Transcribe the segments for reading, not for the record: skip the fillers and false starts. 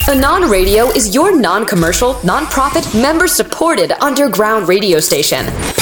Anon Radio is your non-commercial, non-profit, member-supported underground radio station.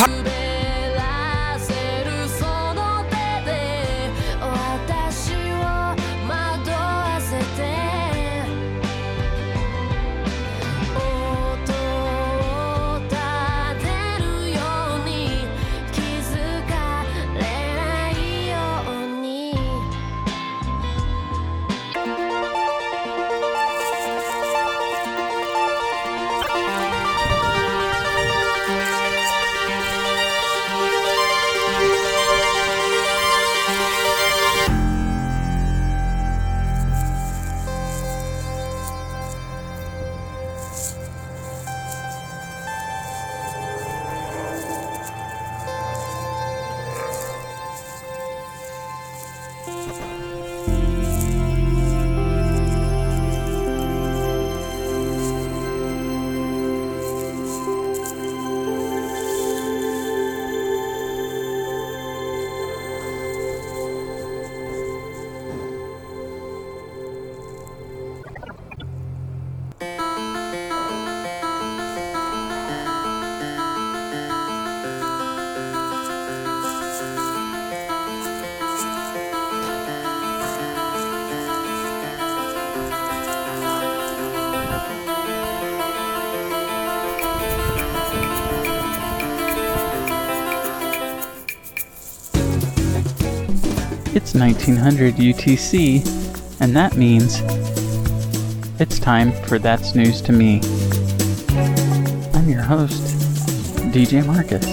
It's 1900 UTC, and that means it's time for That's News to Me. I'm your host, DJ Marcus.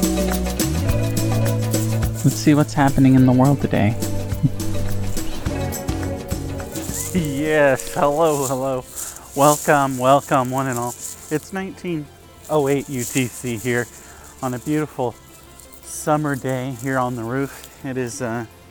Let's see what's happening in the world today. Yes, hello. Welcome, one and all. It's 1908 UTC here on a beautiful summer day here on the roof. It is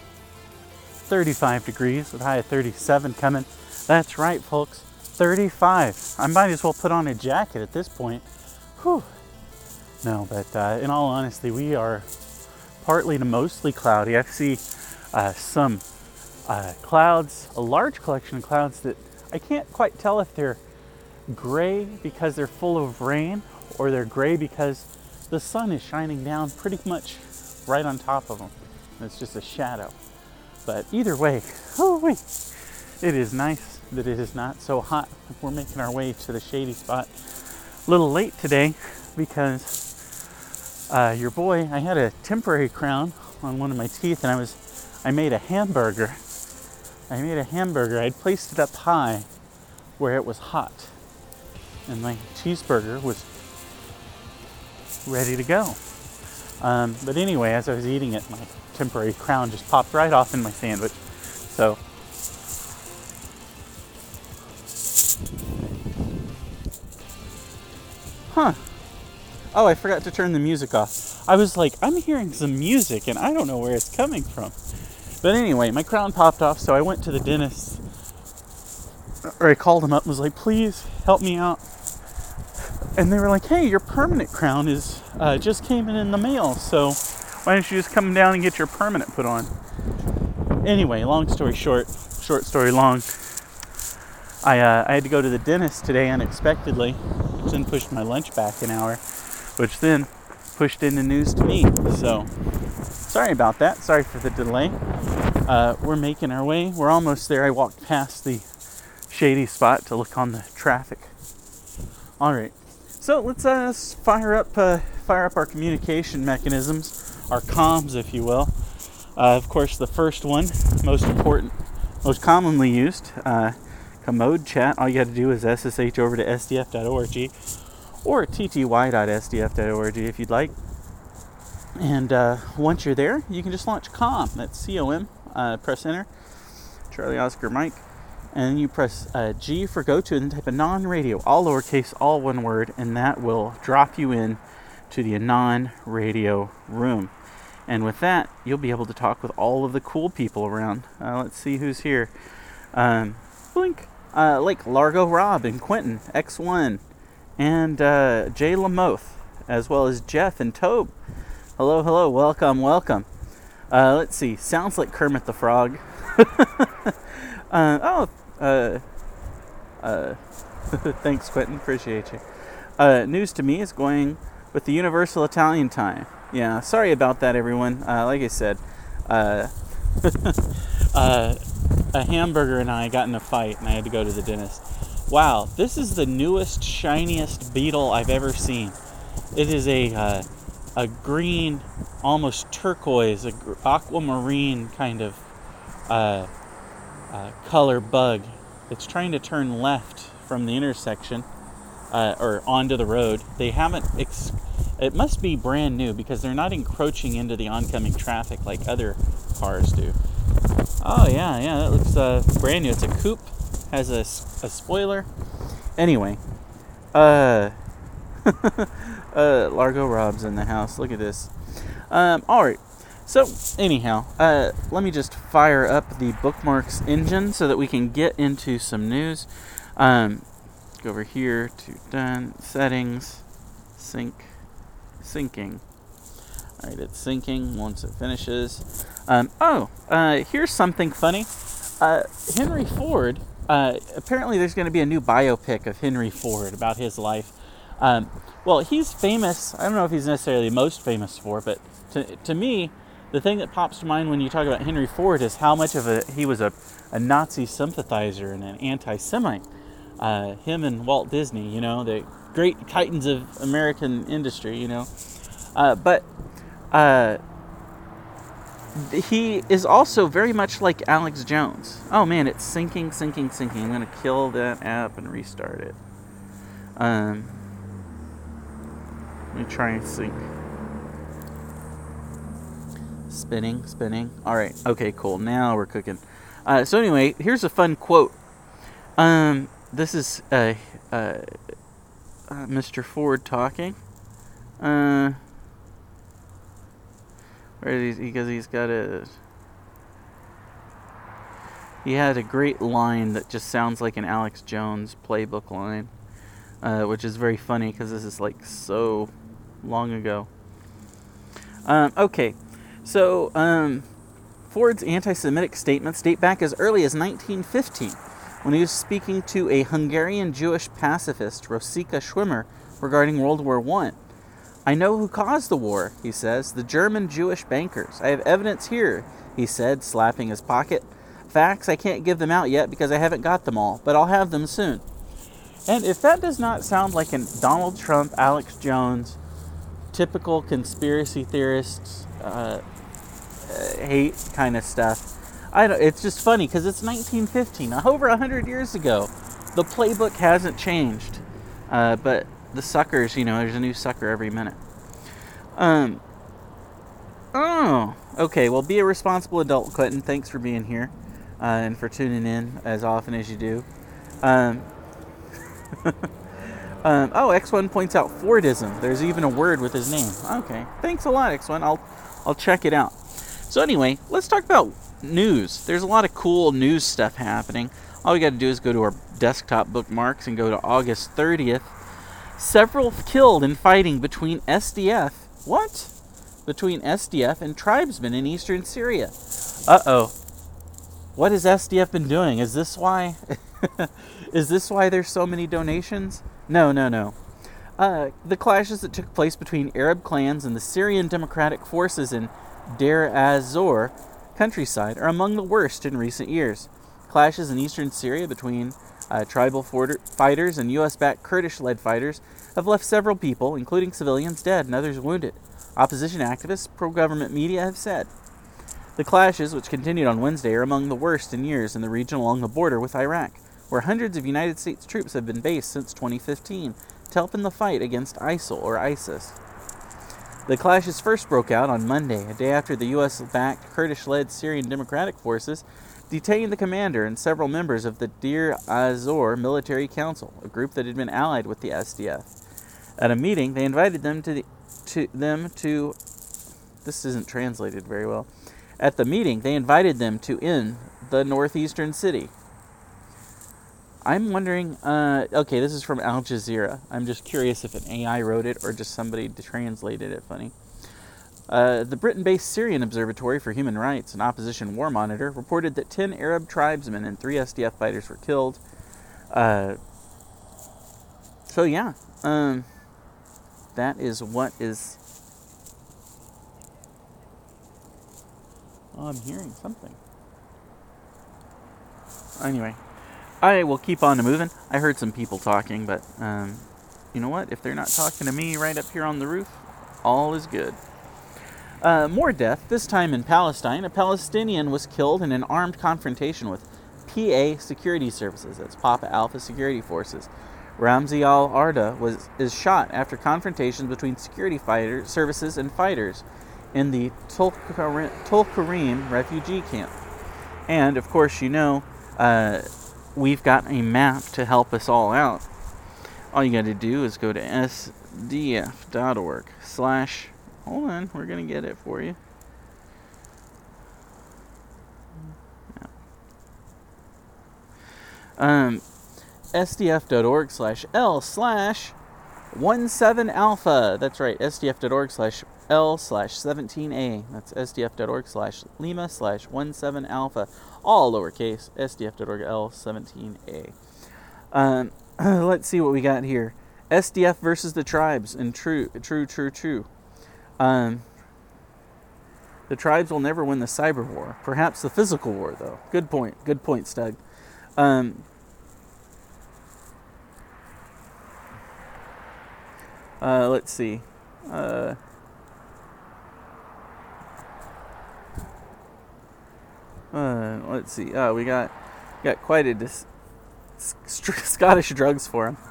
35 degrees with a high of 37 coming. That's right, folks, 35. I might as well put on a jacket at this point. Whew. No, but in all honesty, we are partly to mostly cloudy. I see some clouds, a large collection of clouds that I can't quite tell if they're gray because they're full of rain or they're gray because the sun is shining down pretty much right on top of them. And it's just a shadow. But either way, it is nice that it is not so hot. We're making our way to the shady spot. A little late today because your boy, I had a temporary crown on one of my teeth and I made a hamburger. I'd placed it up high where it was hot. And my cheeseburger was ready to go. But anyway, as I was eating it, my temporary crown just popped right off in my sandwich. So, oh, I forgot to turn the music off. I was like, I'm hearing some music and I don't know where it's coming from. But anyway, my crown popped off, so I went to the dentist, or I called him up and was like, please help me out. And they were like, hey, your permanent crown is just came in the mail, so why don't you just come down and get your permanent put on? Anyway, long story short story long, I had to go to the dentist today unexpectedly, which then pushed my lunch back an hour, which then pushed into news to me. So, sorry about that. Sorry for the delay. We're making our way. We're almost there. I walked past the shady spot to look on the traffic. All right. So let's fire up our communication mechanisms, our comms, if you will. Of course, the first one, most important, most commonly used, Commode Chat. All you got to do is SSH over to sdf.org or tty.sdf.org if you'd like. And once you're there, you can just launch COM. That's COM. Press enter. Charlie Oscar Mike. And then you press G for go to and then type Anon Radio, all lowercase, all one word, and that will drop you in to the Anon Radio room. And with that, you'll be able to talk with all of the cool people around. Let's see who's here. Blink. Like Largo Rob and Quentin, X1, and Jay Lamoth, as well as Jeff and Tobe. Hello, welcome. Let's see, sounds like Kermit the Frog. Thanks, Quentin. Appreciate you. News to me is going with the Universal Italian Time. Yeah, sorry about that, everyone. Like I said, a hamburger and I got in a fight, and I had to go to the dentist. Wow, this is the newest, shiniest beetle I've ever seen. It is a green, almost turquoise, aquamarine kind of color bug. It's trying to turn left from the intersection or onto the road. They haven't. It must be brand new because they're not encroaching into the oncoming traffic like other cars do. Oh yeah, that looks brand new. It's a coupe, has a spoiler. Anyway, Largo Rob's in the house. Look at this. All right. So anyhow, let me just fire up the bookmarks engine so that we can get into some news. Go over here to done settings, syncing. All right, it's syncing. Once it finishes, here's something funny. Henry Ford. Apparently, there's going to be a new biopic of Henry Ford about his life. Well, he's famous. I don't know if he's necessarily most famous for, but to me, the thing that pops to mind when you talk about Henry Ford is how much of he was a Nazi sympathizer and an anti-Semite. Him and Walt Disney, the great titans of American industry, but he is also very much like Alex Jones. Oh man, it's syncing. I'm going to kill that app and restart it. Let me try and sync. Spinning. All right. Okay, cool. Now we're cooking. So anyway, here's a fun quote. This is Mr. Ford talking. Where is he? Because he had a great line that just sounds like an Alex Jones playbook line, which is very funny because this is like so long ago. Okay. So, Ford's anti-Semitic statements date back as early as 1915, when he was speaking to a Hungarian Jewish pacifist, Rosika Schwimmer, regarding World War I. "I know who caused the war," he says, "the German Jewish bankers. I have evidence here," he said, slapping his pocket. "Facts, I can't give them out yet because I haven't got them all, but I'll have them soon." And if that does not sound like a Donald Trump, Alex Jones, typical conspiracy theorists, hate kind of stuff. It's just funny because it's 1915, over 100 years ago. The playbook hasn't changed, but the suckers, there's a new sucker every minute. Okay. Well, be a responsible adult, Quentin. Thanks for being here and for tuning in as often as you do. X1 points out Fordism. There's even a word with his name. Okay. Thanks a lot, X1. I'll check it out. So anyway, let's talk about news. There's a lot of cool news stuff happening. All we got to do is go to our desktop bookmarks and go to August 30th. Several killed in fighting between SDF. What? Between SDF and tribesmen in eastern Syria. Uh-oh. What has SDF been doing? Is this why? Is this why there's so many donations? No. The clashes that took place between Arab clans and the Syrian Democratic Forces in Deir az-Zor countryside are among the worst in recent years. Clashes in eastern Syria between tribal fighters and U.S.-backed Kurdish-led fighters have left several people, including civilians, dead and others wounded. Opposition activists, pro-government media have said. The clashes, which continued on Wednesday, are among the worst in years in the region along the border with Iraq, where hundreds of United States troops have been based since 2015 to help in the fight against ISIL or ISIS. The clashes first broke out on Monday, a day after the U.S.-backed Kurdish-led Syrian Democratic Forces detained the commander and several members of the Deir az-Zor Military Council, a group that had been allied with the SDF. At a meeting, they invited them to this isn't translated very well. At the meeting, they invited them to in the northeastern city. I'm wondering, okay, this is from Al Jazeera. I'm just curious if an AI wrote it or just somebody translated it funny. The Britain-based Syrian Observatory for Human Rights, an opposition war monitor, reported that 10 Arab tribesmen and 3 SDF fighters were killed. So yeah, that is what is. Oh, I'm hearing something. Anyway, I will keep on moving. I heard some people talking, but you know what? If they're not talking to me right up here on the roof, all is good. More death, this time in Palestine. A Palestinian was killed in an armed confrontation with PA security services. That's Papa Alpha Security Forces. Ramzi al-Arda is shot after confrontations between security services and fighters in the Tulkarim refugee camp. And, of course, you know, we've got a map to help us all out. All you got to do is go to sdf.org/ hold on, we're going to get it for you. sdf.org/L/17alpha. That's right, sdf.org/L/17A. That's sdf.org/Lima/17alpha. All lowercase, sdf.org/L17A. Let's see what we got here. SDF versus the tribes in true. The tribes will never win the cyber war. Perhaps the physical war, though. Good point, Stug. Let's see. Let's see. We got quite a Scottish drugs for him.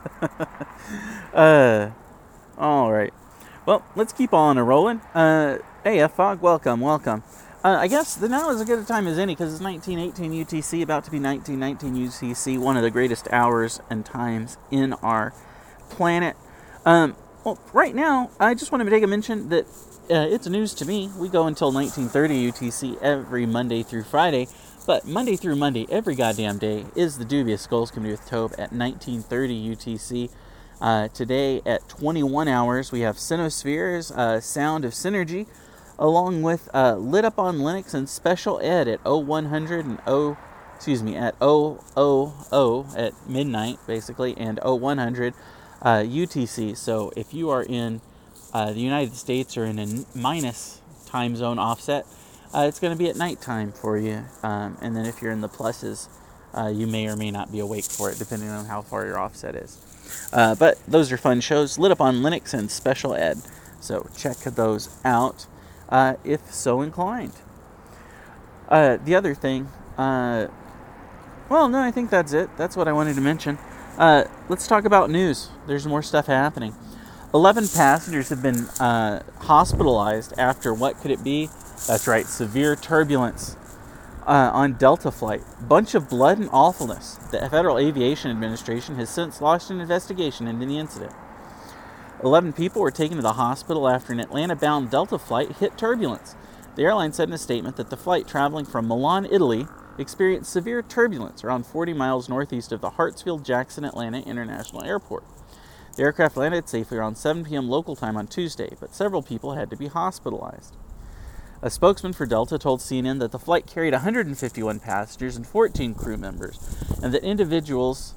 All right. Well, let's keep on rolling. Hey, F-Fog, welcome. I guess now is as good a time as any because it's 1918 UTC, about to be 1919 UTC, one of the greatest hours and times in our planet. Well, right now, I just want to make a mention that it's news to me. We go until 1930 UTC every Monday through Friday, but Monday through Monday, every goddamn day, is the Dubious Skulls Comedy with Tobe at 1930 UTC. Today at 21 hours, we have Cynospheres, Sound of Synergy, along with Lit Up on Linux and Special Ed at 0100 and at 000 at midnight, basically, and 0100 UTC. So if you are in the United States or in a minus time zone offset, it's going to be at nighttime for you. And then if you're in the pluses, you may or may not be awake for it, depending on how far your offset is. But those are fun shows. Lit Up on Linux and Special Ed. So check those out if so inclined. The other thing, I think that's it. That's what I wanted to mention. Let's talk about news. There's more stuff happening. 11 passengers have been hospitalized after what could it be? That's right, severe turbulence on Delta flight. Bunch of blood and awfulness. The Federal Aviation Administration has since launched an investigation into the incident. 11 people were taken to the hospital after an Atlanta-bound Delta flight hit turbulence. The airline said in a statement that the flight traveling from Milan, Italy, experienced severe turbulence around 40 miles northeast of the Hartsfield-Jackson Atlanta International Airport. The aircraft landed safely around 7 p.m. local time on Tuesday, but several people had to be hospitalized. A spokesman for Delta told CNN that the flight carried 151 passengers and 14 crew members, and that individuals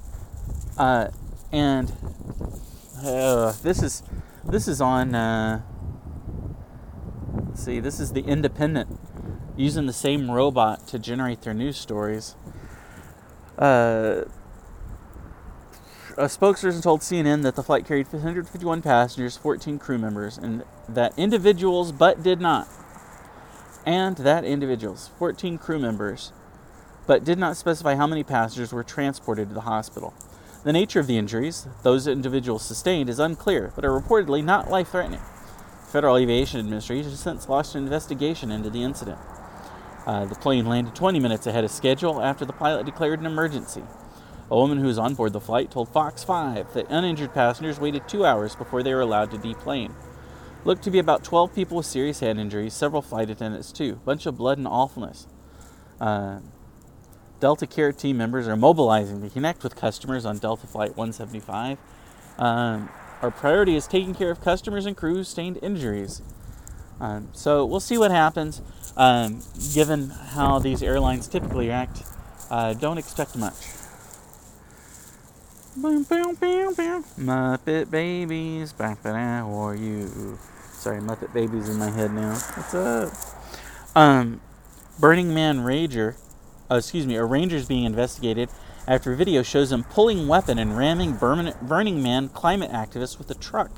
this is on this is the Independent using the same robot to generate their news stories. A spokesperson told CNN that the flight carried 151 passengers, 14 crew members, and that individuals, but did not. And that individuals, 14 crew members, but did not specify how many passengers were transported to the hospital. The nature of the injuries those individuals sustained is unclear, but are reportedly not life-threatening. The Federal Aviation Administration has since launched an investigation into the incident. The plane landed 20 minutes ahead of schedule after the pilot declared an emergency. A woman who was on board the flight told Fox 5 that uninjured passengers waited 2 hours before they were allowed to deplane. Looked to be about 12 people with serious head injuries, several flight attendants too. Bunch of blood and awfulness. Delta Care team members are mobilizing to connect with customers on Delta Flight 175. Our priority is taking care of customers and crew who sustained injuries. So we'll see what happens. Given how these airlines typically act, don't expect much. Boom, boom, boom, boom. Muppet Babies, how are you? Sorry, Muppet Babies in my head now. What's up? Burning Man Ranger, a ranger's being investigated after a video shows him pulling weapon and ramming Burning Man climate activists with a truck.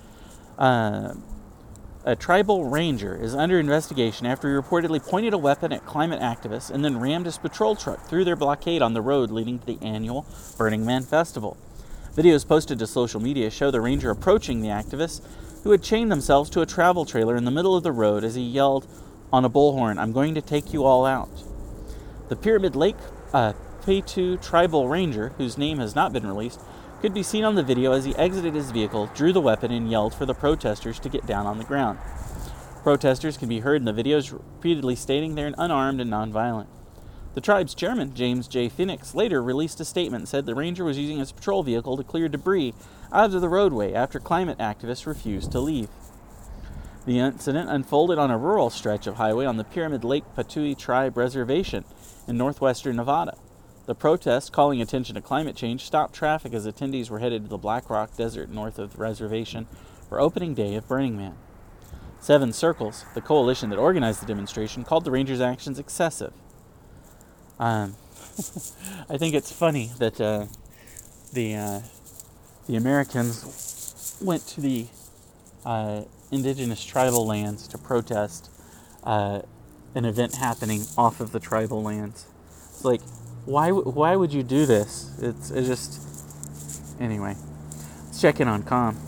A tribal ranger is under investigation after he reportedly pointed a weapon at climate activists and then rammed his patrol truck through their blockade on the road leading to the annual Burning Man Festival. Videos posted to social media show the ranger approaching the activists, who had chained themselves to a travel trailer in the middle of the road as he yelled on a bullhorn, "I'm going to take you all out." The Pyramid Lake P2 tribal ranger, whose name has not been released, could be seen on the video as he exited his vehicle, drew the weapon, and yelled for the protesters to get down on the ground. Protesters can be heard in the videos repeatedly stating they're unarmed and nonviolent. The tribe's chairman, James J. Phoenix, later released a statement and said the ranger was using his patrol vehicle to clear debris out of the roadway after climate activists refused to leave. The incident unfolded on a rural stretch of highway on the Pyramid Lake Patui Tribe Reservation in northwestern Nevada. The protest, calling attention to climate change, stopped traffic as attendees were headed to the Black Rock Desert north of the reservation for opening day of Burning Man. Seven Circles, the coalition that organized the demonstration, called the Rangers' actions excessive. I think it's funny that the Americans went to the indigenous tribal lands to protest an event happening off of the tribal lands. It's like, why would you do this? It's just... Anyway, let's check in on comm.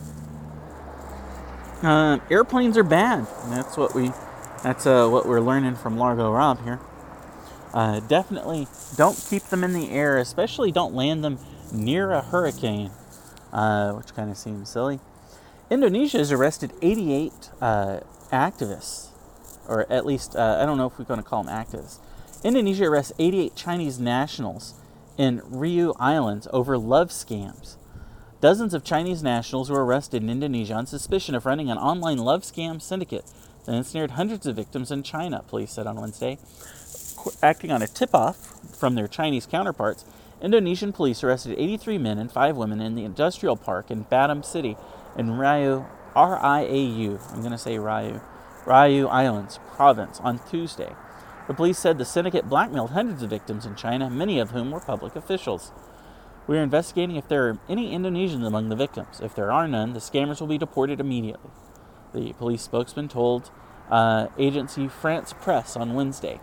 Airplanes are bad. That's what we're learning from Largo Rob here. Definitely don't keep them in the air, especially don't land them near a hurricane, which kind of seems silly. Indonesia has arrested 88 activists, or at least, I don't know if we're going to call them activists. Indonesia arrests 88 Chinese nationals in Riau Islands over love scams. Dozens of Chinese nationals were arrested in Indonesia on suspicion of running an online love scam syndicate that ensnared hundreds of victims in China, police said on Wednesday. Acting on a tip-off from their Chinese counterparts, Indonesian police arrested 83 men and 5 women in the industrial park in Batam City in Riau, R-I-A-U, I'm going to say Riau Islands province on Tuesday. The police said the syndicate blackmailed hundreds of victims in China, many of whom were public officials. We are investigating if there are any Indonesians among the victims. If there are none, the scammers will be deported immediately, the police spokesman told agency France Press on Wednesday.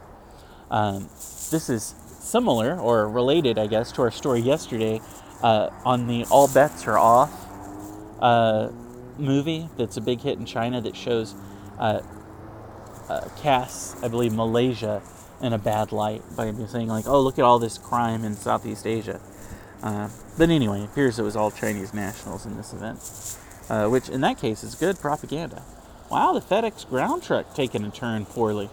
This is similar, or related, I guess, to our story yesterday on the All Bets Are Off movie that's a big hit in China that shows casts, I believe, Malaysia in a bad light by saying, like, oh, look at all this crime in Southeast Asia. But anyway, it appears it was all Chinese nationals in this event, which in that case is good propaganda. Wow, the FedEx ground truck taking a turn poorly.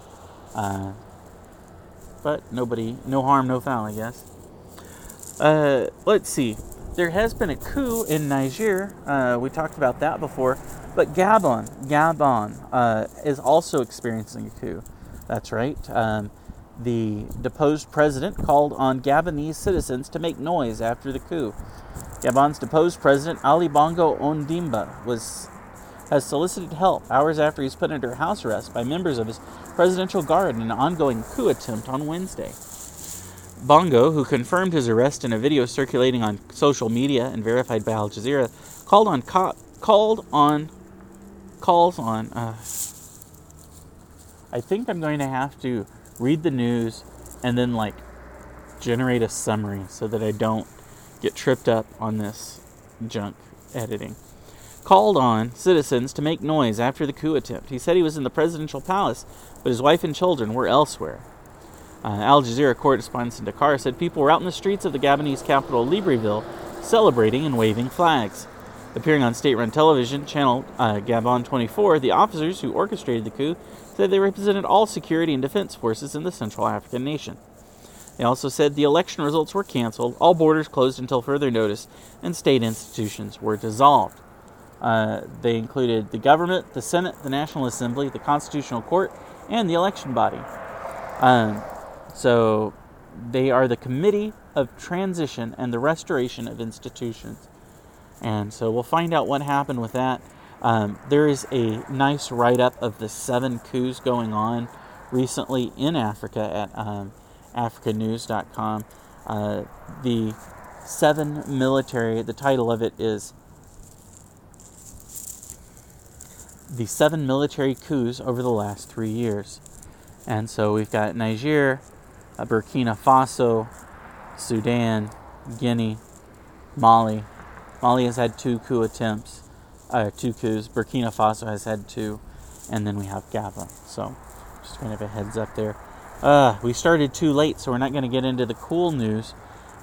But no harm, no foul, I guess. Let's see. There has been a coup in Niger. We talked about that before. But Gabon is also experiencing a coup. That's right. The deposed president called on Gabonese citizens to make noise after the coup. Gabon's deposed president, Ali Bongo Ondimba, has solicited help hours after he's put under house arrest by members of his presidential guard in an ongoing coup attempt on Wednesday. Bongo, who confirmed his arrest in a video circulating on social media and verified by Al Jazeera, I think I'm going to have to read the news and then generate a summary so that I don't get tripped up on this junk editing. Called on citizens to make noise after the coup attempt. He said he was in the presidential palace, but his wife and children were elsewhere. Al Jazeera correspondent in Dakar said people were out in the streets of the Gabonese capital Libreville celebrating and waving flags. Appearing on state-run television channel Gabon 24, the officers who orchestrated the coup said they represented all security and defense forces in the Central African nation. They also said the election results were canceled, all borders closed until further notice, and state institutions were dissolved. They included the government, the Senate, the National Assembly, the Constitutional Court, and the election body. So they are the Committee of transition and the restoration of institutions. And so we'll find out what happened with that. There is a nice write-up of the 7 coups going on recently in Africa at africanews.com. The 7 military, the title of it is The 7 Military Coups Over the Last 3 Years. And so we've got Niger, Burkina Faso, Sudan, Guinea, Mali. Mali has had 2 coup attempts, 2 coups. Burkina Faso has had 2, and then we have Gabon. So, just kind of a heads up there. We started too late, so we're not going to get into the cool news.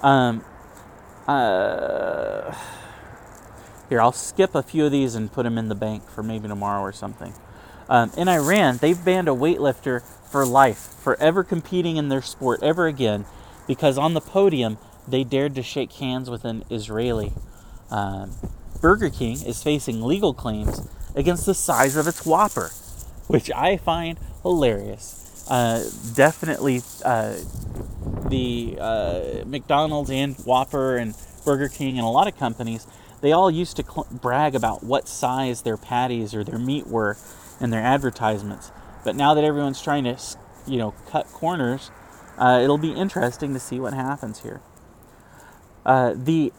Here, I'll skip a few of these and put them in the bank for maybe tomorrow or something. In Iran, they've banned a weightlifter for life, forever competing in their sport ever again, because on the podium, they dared to shake hands with an Israeli. Burger King is facing legal claims against the size of its Whopper, which I find hilarious. Definitely the McDonald's and Whopper and Burger King and a lot of companies, they all used to brag about what size their patties or their meat were in their advertisements. But now that everyone's trying to, cut corners, it'll be interesting to see what happens here. The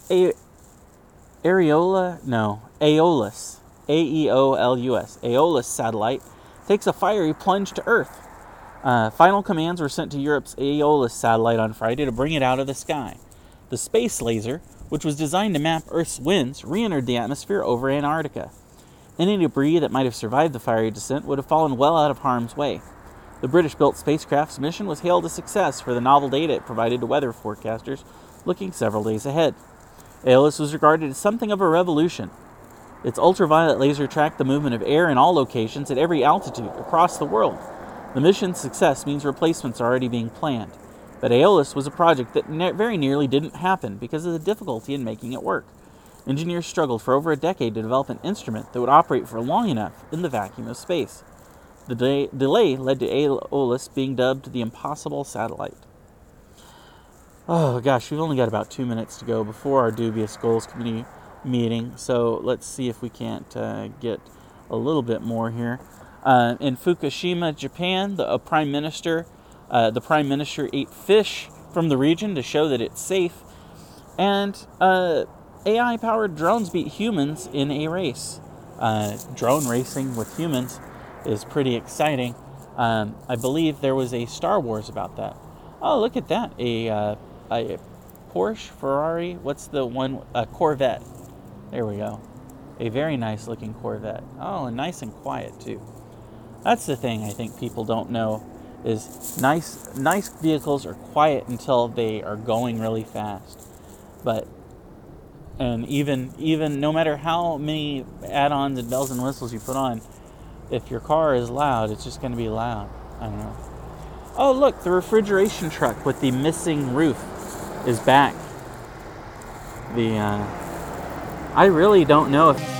Aeolus, A-E-O-L-U-S, Aeolus satellite takes a fiery plunge to Earth. Final commands were sent to Europe's Aeolus satellite on Friday to bring it out of the sky. The space laser, which was designed to map Earth's winds, re-entered the atmosphere over Antarctica. Any debris that might have survived the fiery descent would have fallen well out of harm's way. The British-built spacecraft's mission was hailed a success for the novel data it provided to weather forecasters looking several days ahead. Aeolus was regarded as something of a revolution. Its ultraviolet laser tracked the movement of air in all locations at every altitude across the world. The mission's success means replacements are already being planned. But Aeolus was a project that very nearly didn't happen because of the difficulty in making it work. Engineers struggled for over a decade to develop an instrument that would operate for long enough in the vacuum of space. The delay led to Aeolus being dubbed the impossible satellite. Oh gosh, we've only got about 2 minutes to go before our Dubious Goals Committee meeting, so let's see if we can't get a little bit more here. In Fukushima, Japan, the Prime Minister ate fish from the region to show that it's safe, and AI-powered drones beat humans in a race. Drone racing with humans is pretty exciting. I believe there was a Star Wars about that. Oh, look at that. A Porsche, Ferrari, what's the one? A Corvette. There we go. A very nice looking Corvette. Oh, and nice and quiet too. That's the thing I think people don't know, is nice vehicles are quiet until they are going really fast. And even no matter how many add-ons and bells and whistles you put on, if your car is loud, it's just going to be loud. I don't know. Oh, look, the refrigeration truck with the missing roof is back. I really don't know if